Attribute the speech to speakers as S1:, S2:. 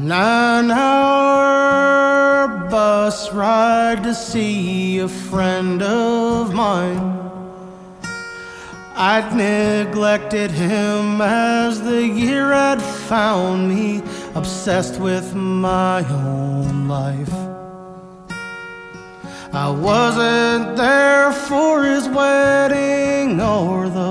S1: 9-hour bus ride to see a friend of mine. I'd neglected him as the year had found me obsessed with my own life. I wasn't there for his wedding or the